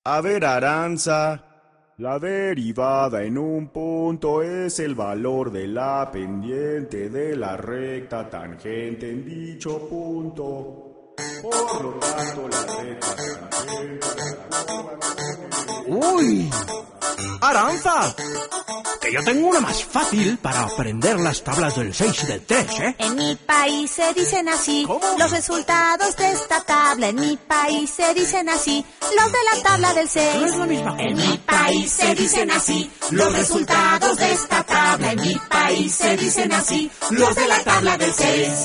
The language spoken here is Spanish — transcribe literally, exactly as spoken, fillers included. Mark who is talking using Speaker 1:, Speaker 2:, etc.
Speaker 1: A ver, Aranza, la derivada en un punto es el valor de la pendiente de la recta tangente en dicho punto. Por lo tanto, la recta tangente...
Speaker 2: ¡Uy! ¡Aranza! Que yo tengo una más fácil para aprender las tablas del seis y del tres, ¿eh?
Speaker 3: En mi país se dicen así.
Speaker 2: ¿Cómo?
Speaker 3: Los resultados de esta tabla. En mi país se dicen así. Los de la tabla del seis.
Speaker 2: No es la misma cosa.
Speaker 3: En mi país se dicen así. Los resultados de esta tabla. En mi país se dicen así. Los de la tabla del seis.